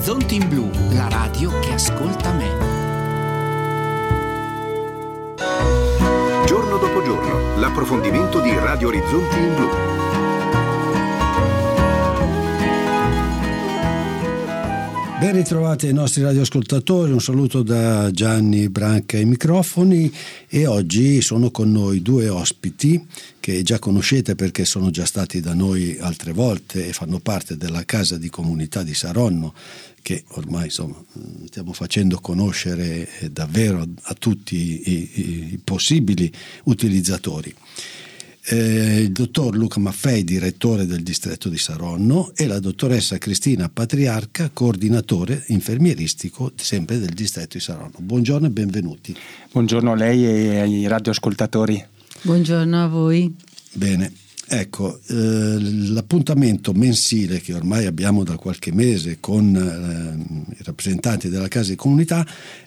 Orizzonti in Blu, la radio che ascolta me. Giorno dopo giorno, l'approfondimento di Radio Orizzonti in Blu. Ben ritrovati ai nostri radioascoltatori, un saluto da Gianni Branca ai microfoni, e oggi sono con noi due ospiti che già conoscete perché sono già stati da noi altre volte e fanno parte della casa di comunità di Saronno, che ormai stiamo facendo conoscere davvero a tutti i possibili utilizzatori. Il dottor Luca Maffei, direttore del distretto di Saronno, e la dottoressa Cristina Patriarca, coordinatore infermieristico sempre del distretto di Saronno. Buongiorno e benvenuti. Buongiorno a lei e ai radioascoltatori. Buongiorno a voi. Bene, ecco, l'appuntamento mensile che ormai abbiamo da qualche mese con i rappresentanti della casa di comunità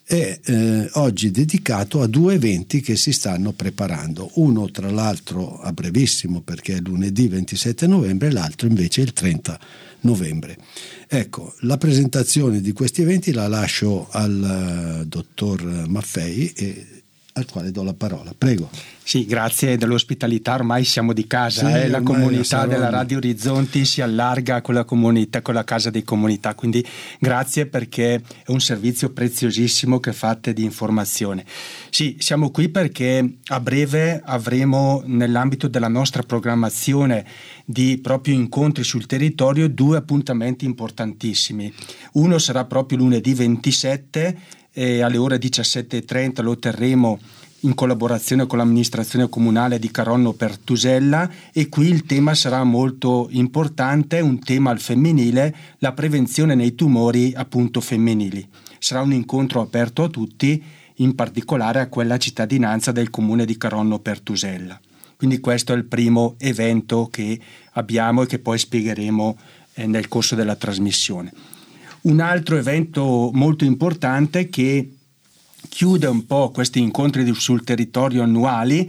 è oggi dedicato a due eventi che si stanno preparando. Uno tra l'altro a brevissimo, perché è lunedì 27 novembre, l'altro invece il 30 novembre. Ecco, la presentazione di questi eventi la lascio al dottor Maffei, al quale do la parola. Prego. Sì, grazie dell'ospitalità, ormai siamo di casa, sì, la comunità della Radio Orizzonti si allarga con la comunità, con la casa di comunità, quindi grazie perché è un servizio preziosissimo che fate di informazione. Sì, siamo qui perché a breve avremo nell'ambito della nostra programmazione di proprio incontri sul territorio due appuntamenti importantissimi. Uno sarà proprio lunedì 27 alle ore 17:30, lo terremo in collaborazione con l'amministrazione comunale di Caronno Pertusella, e qui il tema sarà molto importante, un tema al femminile, la prevenzione nei tumori appunto femminili. Sarà un incontro aperto a tutti, in particolare a quella cittadinanza del comune di Caronno Pertusella. Quindi questo è il primo evento che abbiamo e che poi spiegheremo nel corso della trasmissione. Un altro evento molto importante che chiude un po' questi incontri sul territorio annuali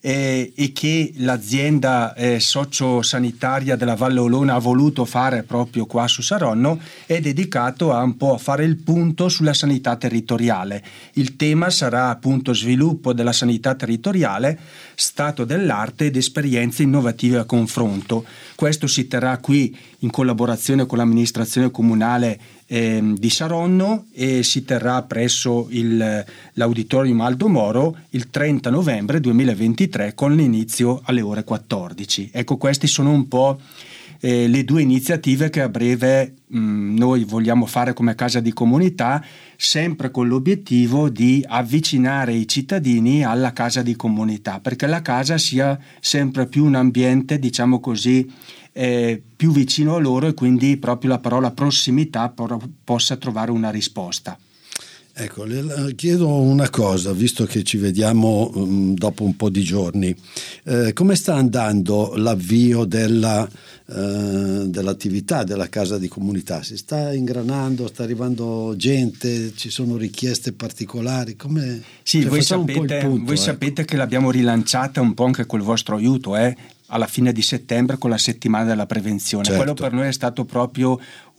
e che l'azienda sociosanitaria della Valle Olona ha voluto fare proprio qua su Saronno è dedicato a un po' a fare il punto sulla sanità territoriale. Il tema sarà appunto sviluppo della sanità territoriale, stato dell'arte ed esperienze innovative a confronto. Questo si terrà qui in collaborazione con l'amministrazione comunale di Saronno e si terrà presso l'Auditorium Aldo Moro il 30 novembre 2023 con l'inizio alle ore 14. Ecco, questi sono un po' le due iniziative che a breve noi vogliamo fare come casa di comunità, sempre con l'obiettivo di avvicinare i cittadini alla casa di comunità, perché la casa sia sempre più un ambiente, diciamo così, più vicino a loro, e quindi proprio la parola prossimità possa trovare una risposta. Ecco, le chiedo una cosa, visto che ci vediamo dopo un po' di giorni. Come sta andando l'avvio dell'attività della casa di comunità? Si sta ingranando, sta arrivando gente, ci sono richieste particolari? Sì, voi sapete che l'abbiamo rilanciata un po' anche col vostro aiuto, alla fine di settembre con la settimana della prevenzione. Certo. Quello per noi è stato proprio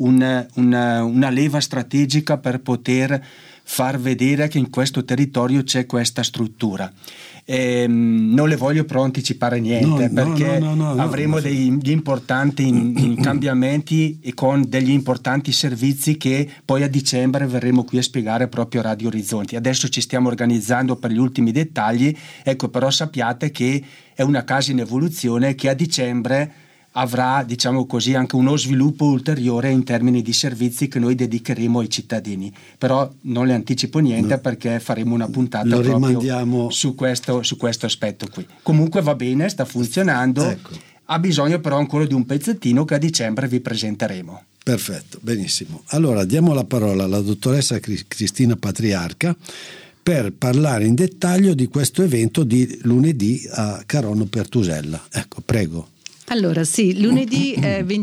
una leva strategica per poter far vedere che in questo territorio c'è questa struttura. Non le voglio però anticipare niente, perché avremo degli importanti cambiamenti e con degli importanti servizi che poi a dicembre verremo qui a spiegare proprio a Radio Orizzonti. Adesso ci stiamo organizzando per gli ultimi dettagli, ecco, però sappiate che è una casa in evoluzione che a dicembre avrà, diciamo così, anche uno sviluppo ulteriore in termini di servizi che noi dedicheremo ai cittadini. Però non le anticipo niente, perché faremo una puntata proprio su questo aspetto qui. Comunque va bene, sta funzionando, ecco. Ha bisogno però ancora di un pezzettino che a dicembre vi presenteremo. Perfetto, benissimo. Allora diamo la parola alla dottoressa Cristina Patriarca per parlare in dettaglio di questo evento di lunedì a Caronno Pertusella. Ecco, prego. Allora sì, lunedì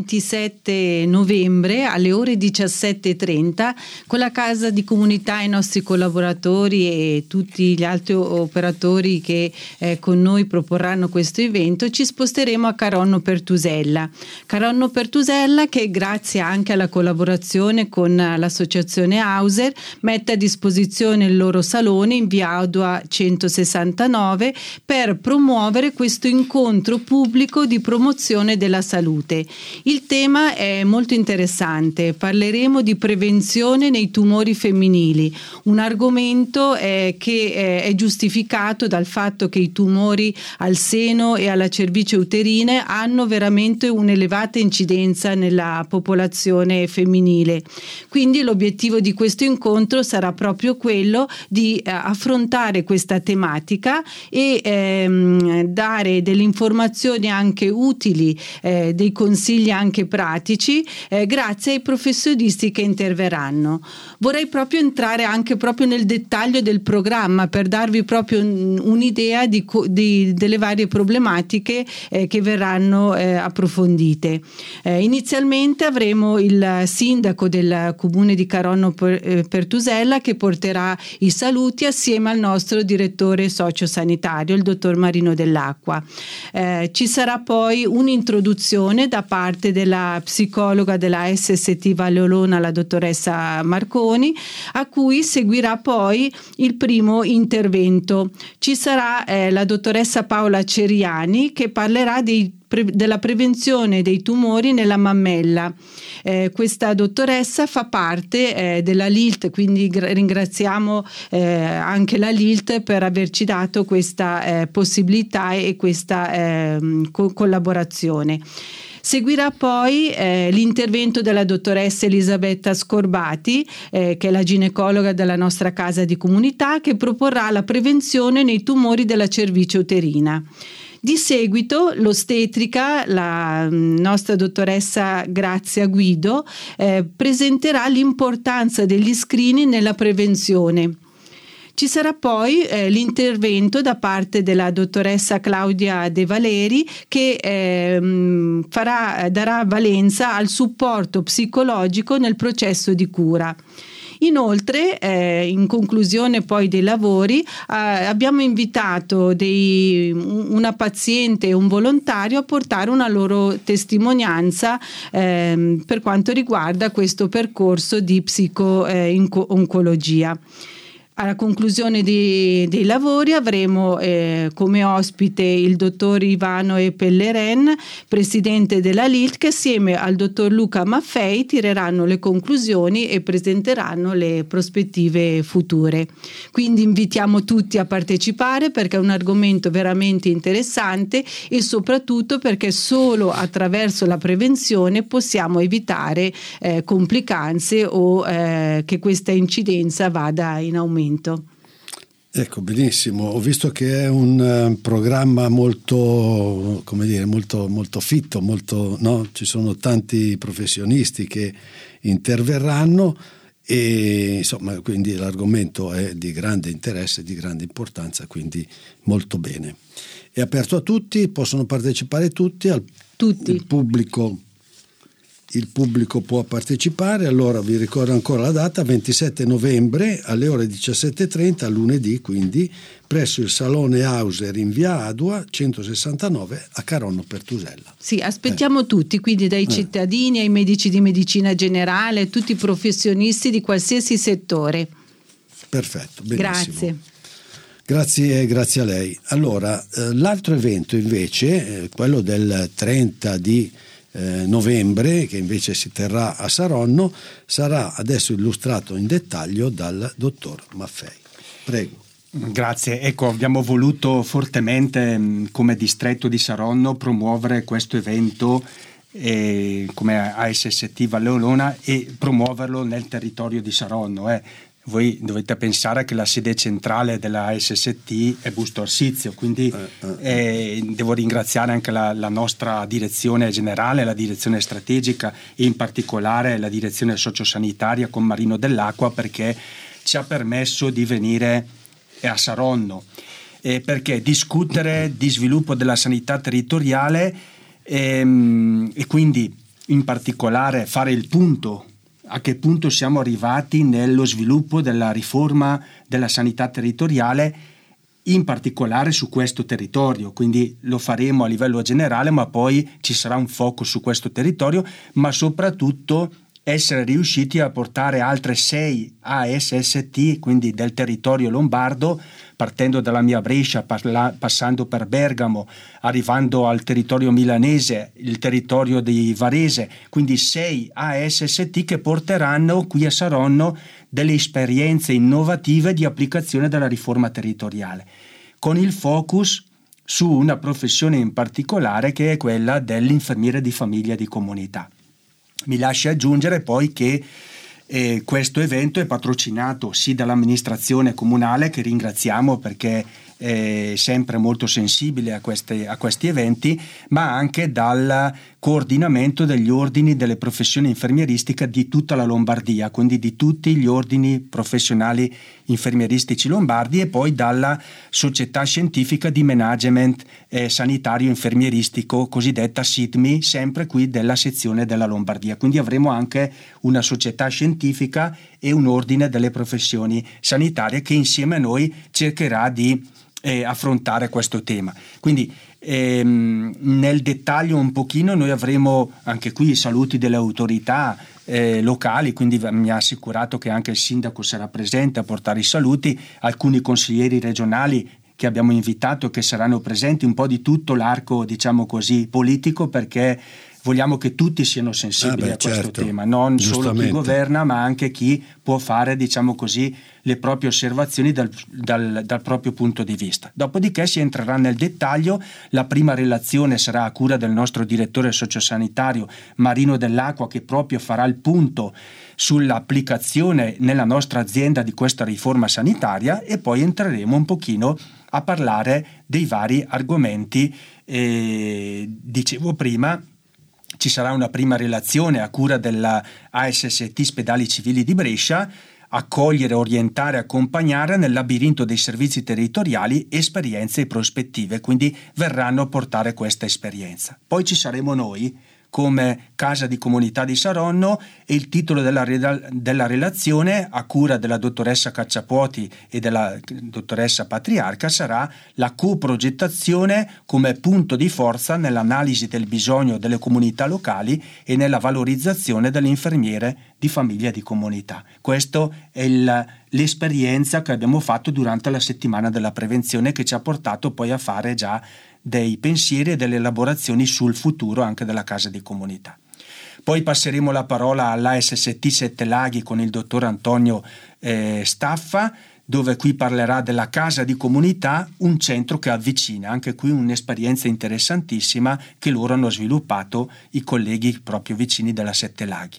27 novembre alle ore 17:30 con la Casa di Comunità, i nostri collaboratori e tutti gli altri operatori che con noi proporranno questo evento, ci sposteremo a Caronno Pertusella. Caronno Pertusella, che grazie anche alla collaborazione con l'associazione Hauser mette a disposizione il loro salone in via Adua 169 per promuovere questo incontro pubblico di promozione della salute. Il tema è molto interessante, parleremo di prevenzione nei tumori femminili, un argomento che è giustificato dal fatto che i tumori al seno e alla cervice uterine hanno veramente un'elevata incidenza nella popolazione femminile. Quindi l'obiettivo di questo incontro sarà proprio quello di affrontare questa tematica e dare delle informazioni anche utili, dei consigli anche pratici grazie ai professionisti che interverranno. Vorrei proprio entrare anche proprio nel dettaglio del programma per darvi proprio un'idea delle varie problematiche che verranno approfondite. Inizialmente avremo il sindaco del comune di Caronno Pertusella che porterà i saluti assieme al nostro direttore sociosanitario, il dottor Marino Dell'Acqua. Ci sarà poi un'introduzione da parte della psicologa della SST Valle Olona, la dottoressa Marconi, a cui seguirà poi il primo intervento. Ci sarà la dottoressa Paola Ceriani che parlerà della prevenzione dei tumori nella mammella. Questa dottoressa fa parte della LILT, quindi ringraziamo anche la LILT per averci dato questa possibilità e questa collaborazione. Seguirà poi l'intervento della dottoressa Elisabetta Scorbati, che è la ginecologa della nostra casa di comunità, che proporrà la prevenzione nei tumori della cervice uterina. Di seguito l'ostetrica, la nostra dottoressa Grazia Guido, presenterà l'importanza degli screening nella prevenzione. Ci sarà poi l'intervento da parte della dottoressa Claudia De Valeri che darà valenza al supporto psicologico nel processo di cura. Inoltre, in conclusione poi dei lavori, abbiamo invitato una paziente e un volontario a portare una loro testimonianza per quanto riguarda questo percorso di psico-oncologia. Alla conclusione dei lavori avremo come ospite il dottor Ivano E. Pelleren, presidente della LILT, che assieme al dottor Luca Maffei tireranno le conclusioni e presenteranno le prospettive future. Quindi invitiamo tutti a partecipare perché è un argomento veramente interessante e soprattutto perché solo attraverso la prevenzione possiamo evitare complicanze o che questa incidenza vada in aumento. Ecco, benissimo. Ho visto che è un programma molto, come dire, molto fitto, no? Ci sono tanti professionisti che interverranno e insomma, quindi l'argomento è di grande interesse, di grande importanza, quindi molto bene. È aperto a tutti, possono partecipare tutti. Il pubblico può partecipare, allora vi ricordo ancora la data, 27 novembre alle ore 17:30, lunedì quindi, presso il Salone Hauser in via Adua 169 a Caronno Pertusella. Sì, aspettiamo tutti, quindi dai cittadini ai medici di medicina generale, tutti i professionisti di qualsiasi settore. Perfetto, benissimo. Grazie. Grazie a lei. Allora, l'altro evento invece, quello del 30 di novembre, che invece si terrà a Saronno, sarà adesso illustrato in dettaglio dal dottor Maffei. Prego. Grazie, ecco, abbiamo voluto fortemente come distretto di Saronno promuovere questo evento come ASST Valle Olona e promuoverlo nel territorio di Saronno. Voi dovete pensare che la sede centrale della ASST è Busto Arsizio, quindi devo ringraziare anche la nostra direzione generale, la direzione strategica e in particolare la direzione sociosanitaria con Marino Dell'Acqua, perché ci ha permesso di venire a Saronno, perché discutere di sviluppo della sanità territoriale e quindi in particolare fare il punto a che punto siamo arrivati nello sviluppo della riforma della sanità territoriale, in particolare su questo territorio. Quindi lo faremo a livello generale, ma poi ci sarà un focus su questo territorio, ma soprattutto essere riusciti a portare altre 6 ASST, quindi del territorio lombardo, partendo dalla mia Brescia, passando per Bergamo, arrivando al territorio milanese, il territorio di Varese, quindi 6 ASST che porteranno qui a Saronno delle esperienze innovative di applicazione della riforma territoriale, con il focus su una professione in particolare che è quella dell'infermiere di famiglia di comunità. Mi lascia aggiungere poi che questo evento è patrocinato sì dall'amministrazione comunale, che ringraziamo perché è sempre molto sensibile a questi eventi, ma anche dal coordinamento degli ordini delle professioni infermieristiche di tutta la Lombardia, quindi di tutti gli ordini professionali infermieristici lombardi, e poi dalla società scientifica di management sanitario infermieristico cosiddetta SITMI, sempre qui della sezione della Lombardia. Quindi avremo anche una società scientifica e un ordine delle professioni sanitarie che insieme a noi cercherà di affrontare questo tema. Quindi nel dettaglio un pochino noi avremo anche qui i saluti delle autorità locali, quindi mi ha assicurato che anche il sindaco sarà presente a portare i saluti, alcuni consiglieri regionali che abbiamo invitato che saranno presenti, un po' di tutto l'arco, diciamo così, politico, perché vogliamo che tutti siano sensibili a questo tema, non solo chi governa, ma anche chi può fare, diciamo così, le proprie osservazioni dal proprio punto di vista. Dopodiché si entrerà nel dettaglio. La prima relazione sarà a cura del nostro direttore sociosanitario Marino Dell'Acqua, che proprio farà il punto sull'applicazione nella nostra azienda di questa riforma sanitaria, e poi entreremo un pochino a parlare dei vari argomenti. Dicevo prima, ci sarà una prima relazione a cura della ASST Spedali Civili di Brescia, accogliere, orientare, accompagnare nel labirinto dei servizi territoriali esperienze e prospettive, quindi verranno a portare questa esperienza. Poi ci saremo noi come Casa di Comunità di Saronno, e il titolo della relazione a cura della dottoressa Cacciapuoti e della dottoressa Patriarca sarà la coprogettazione come punto di forza nell'analisi del bisogno delle comunità locali e nella valorizzazione dell'infermiere di famiglia di comunità. Questa è l'esperienza che abbiamo fatto durante la settimana della prevenzione, che ci ha portato poi a fare già dei pensieri e delle elaborazioni sul futuro anche della casa di comunità. Poi passeremo la parola all'ASST Sette Laghi con il dottor Antonio Staffa, dove qui parlerà della casa di comunità, un centro che avvicina, anche qui un'esperienza interessantissima che loro hanno sviluppato, i colleghi proprio vicini della Sette Laghi.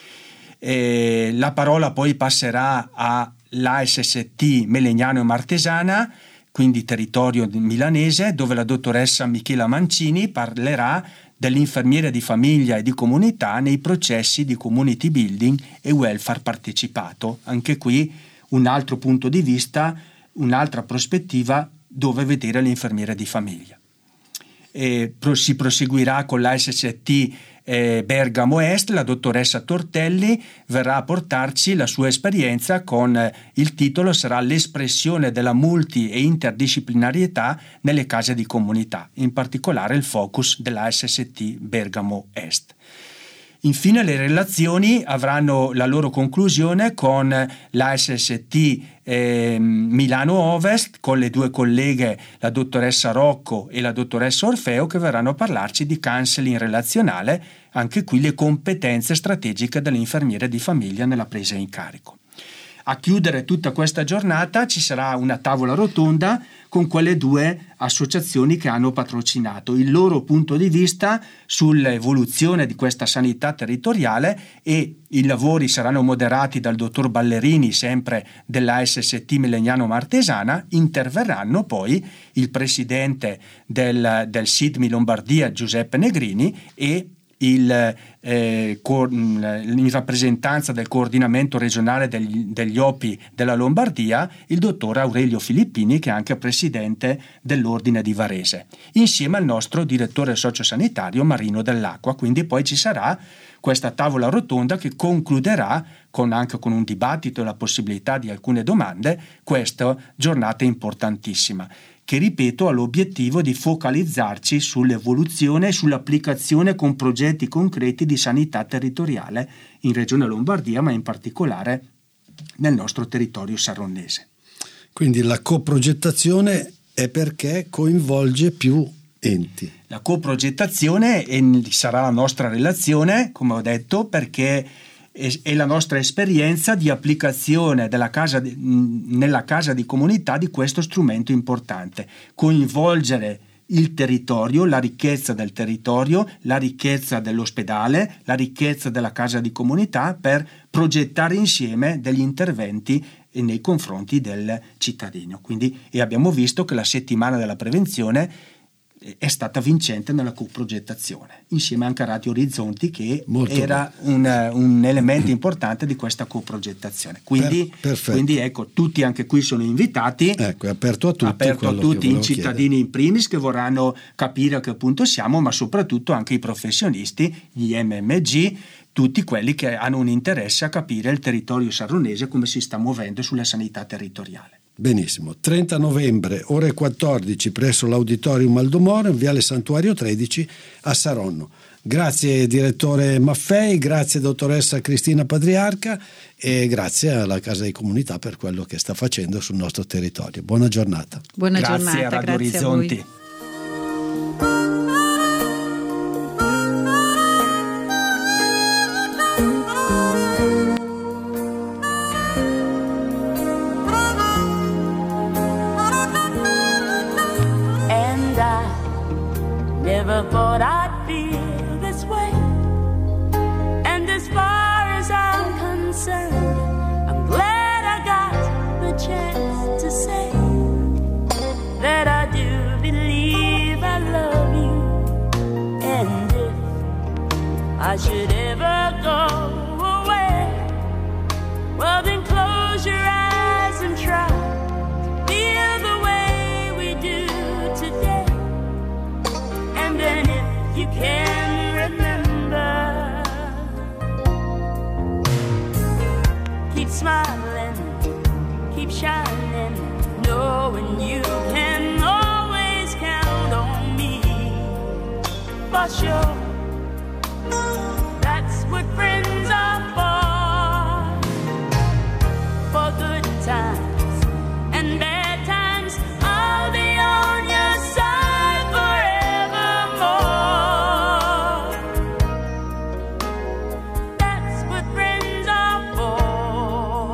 La parola poi passerà all'ASST Melegnano e Martesana, quindi territorio milanese, dove la dottoressa Michela Mancini parlerà dell'infermiere di famiglia e di comunità nei processi di community building e welfare partecipato. Anche qui un altro punto di vista, un'altra prospettiva dove vedere l'infermiere di famiglia. Si proseguirà con l'ASST Bergamo Est. La dottoressa Tortelli verrà a portarci la sua esperienza con il titolo sarà l'espressione della multi e interdisciplinarietà nelle case di comunità, in particolare il focus dell'ASST Bergamo Est. Infine le relazioni avranno la loro conclusione con l'ASST Milano Ovest, con le due colleghe, la dottoressa Rocco e la dottoressa Orfeo, che verranno a parlarci di counseling relazionale, anche qui le competenze strategiche dell'infermiere di famiglia nella presa in carico. A chiudere tutta questa giornata ci sarà una tavola rotonda con quelle due associazioni che hanno patrocinato il loro punto di vista sull'evoluzione di questa sanità territoriale, e i lavori saranno moderati dal dottor Ballerini, sempre dell'ASST Melegnano Martesana. Interverranno poi il presidente del SIDMI Lombardia Giuseppe Negrini e in rappresentanza del coordinamento regionale degli OPI della Lombardia, il dottor Aurelio Filippini, che è anche presidente dell'Ordine di Varese, insieme al nostro direttore sociosanitario Marino Dell'Acqua. Quindi poi ci sarà questa tavola rotonda che concluderà anche con un dibattito e la possibilità di alcune domande questa giornata importantissima, che, ripeto, ha l'obiettivo di focalizzarci sull'evoluzione e sull'applicazione con progetti concreti di sanità territoriale in Regione Lombardia, ma in particolare nel nostro territorio saronnese. Quindi la coprogettazione è perché coinvolge più enti. La coprogettazione sarà la nostra relazione, come ho detto, perché è la nostra esperienza di applicazione nella casa di comunità di questo strumento importante. Coinvolgere il territorio, la ricchezza del territorio, la ricchezza dell'ospedale, la ricchezza della casa di comunità, per progettare insieme degli interventi nei confronti del cittadino. E abbiamo visto che la settimana della prevenzione è stata vincente nella coprogettazione, insieme anche a Radio Orizzonti, che era un elemento importante di questa coprogettazione. Quindi ecco, tutti anche qui sono invitati. Ecco, è aperto a tutti, i cittadini in primis, che vorranno capire a che punto siamo, ma soprattutto anche i professionisti, gli MMG, tutti quelli che hanno un interesse a capire il territorio sarronese, come si sta muovendo sulla sanità territoriale. Benissimo, 30 novembre, ore 14, presso l'Auditorium Aldomoro, in Viale Santuario 13 a Saronno. Grazie direttore Maffei, grazie dottoressa Cristina Patriarca e grazie alla Casa di Comunità per quello che sta facendo sul nostro territorio. Buona giornata. Buona grazie giornata, a Radio Orizzonti. Never thought I'd feel this way, and as far as I'm concerned, I'm glad I got the chance to say that I do believe I love you. And if I should ever go away, well then close your eyes and try to feel the way we do today. And then if you can remember, keep smiling, keep shining, knowing you can always count on me. For sure, that's what friends are for good times and bad times. I'll be on your side forevermore. That's what friends are for.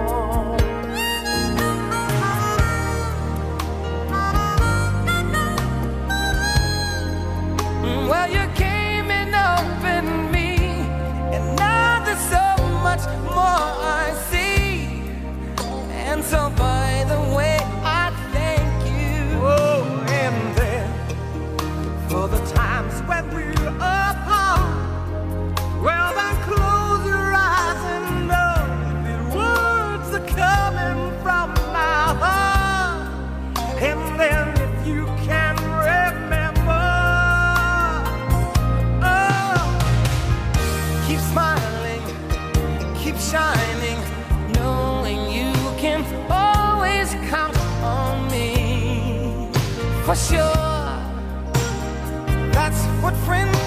Well, you came and opened me, and now there's so much more I see. And so by the way, I thank you. Oh, and then for the times when we're apart, well then close your eyes and know the words are coming from my heart. And then if you can remember, oh, keep smiling, keep shining, knowing you can always count on me. For sure, that's what friends